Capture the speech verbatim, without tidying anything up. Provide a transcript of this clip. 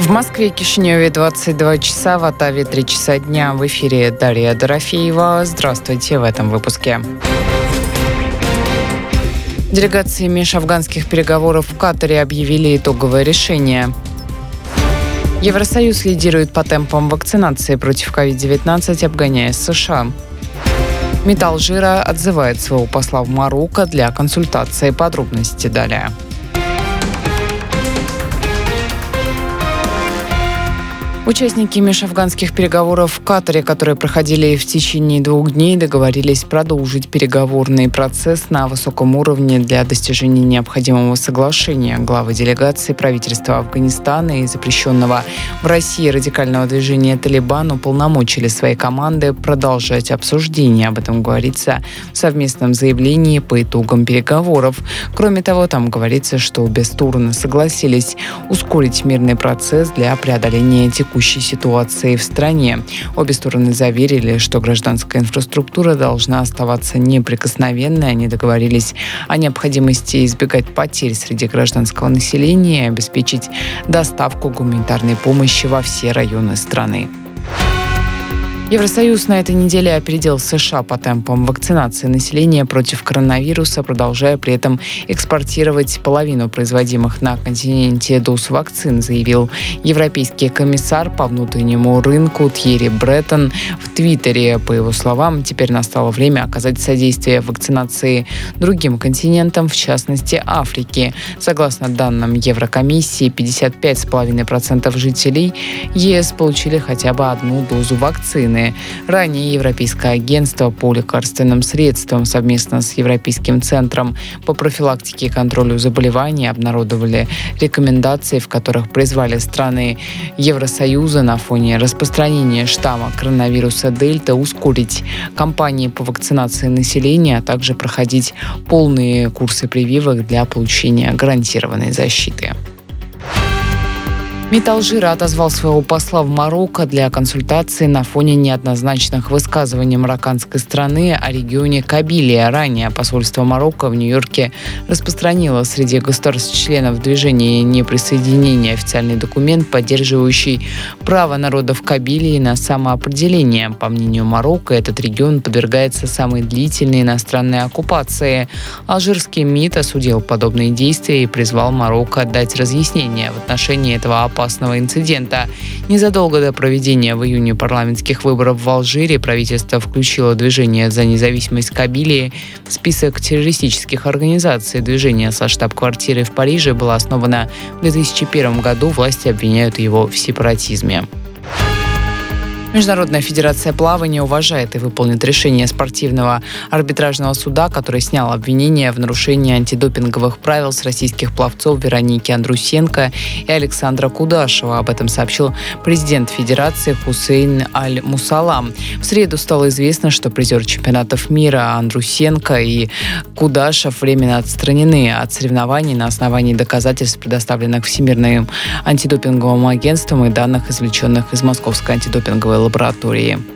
В Москве и Кишиневе двадцать два часа, в Оттаве три часа дня. В эфире Дарья Дорофеева. Здравствуйте в этом выпуске. Делегации межафганских переговоров в Катаре объявили итоговое решение. Евросоюз лидирует по темпам вакцинации против ковид девятнадцать, обгоняя США. МИД Алжира отзывает своего посла в Марокко для консультации. Подробности далее. Участники межафганских переговоров в Катаре, которые проходили в течение двух дней, договорились продолжить переговорный процесс на высоком уровне для достижения необходимого соглашения. Главы делегации правительства Афганистана и запрещенного в России радикального движения «Талибан» уполномочили свои команды продолжать обсуждение. Об этом говорится в совместном заявлении по итогам переговоров. Кроме того, там говорится, что обе стороны согласились ускорить мирный процесс для преодоления текущей ситуации в стране. Обе стороны заверили, что гражданская инфраструктура должна оставаться неприкосновенной. Они договорились о необходимости избегать потерь среди гражданского населения и обеспечить доставку гуманитарной помощи во все районы страны. Евросоюз на этой неделе опередил США по темпам вакцинации населения против коронавируса, продолжая при этом экспортировать половину производимых на континенте доз вакцин, заявил европейский комиссар по внутреннему рынку Тьерри Бреттон в Твиттере. По его словам, теперь настало время оказать содействие вакцинации другим континентам, в частности Африке. Согласно данным Еврокомиссии, пятьдесят пять целых пять десятых процента жителей ЕС получили хотя бы одну дозу вакцины. Ранее Европейское агентство по лекарственным средствам совместно с Европейским центром по профилактике и контролю заболеваний обнародовали рекомендации, в которых призвали страны Евросоюза на фоне распространения штамма коронавируса Дельта ускорить кампании по вакцинации населения, а также проходить полные курсы прививок для получения гарантированной защиты. МИД Алжира отозвал своего посла в Марокко для консультации на фоне неоднозначных высказываний марокканской страны о регионе Кабилия. Ранее посольство Марокко в Нью-Йорке распространило среди государств-членов движения неприсоединения официальный документ, поддерживающий право народов Кабилии на самоопределение. По мнению Марокко, этот регион подвергается самой длительной иностранной оккупации. Алжирский МИД осудил подобные действия и призвал Марокко дать разъяснения в отношении этого опасного инцидента. Незадолго до проведения в июне парламентских выборов в Алжире правительство включило движение за независимость Кабилии в список террористических организаций. Движение со штаб-квартирой в Париже было основано в две тысячи первом году. Власти обвиняют его в сепаратизме. Международная федерация плавания уважает и выполнит решение спортивного арбитражного суда, который снял обвинения в нарушении антидопинговых правил с российских пловцов Вероники Андрусенко и Александра Кудашева. Об этом сообщил президент федерации Хусейн Аль-Мусалам. В среду стало известно, что призеры чемпионатов мира Андрусенко и Кудашев временно отстранены от соревнований на основании доказательств, предоставленных Всемирным антидопинговым агентством, и данных, извлеченных из Московской антидопинговой лаборатории.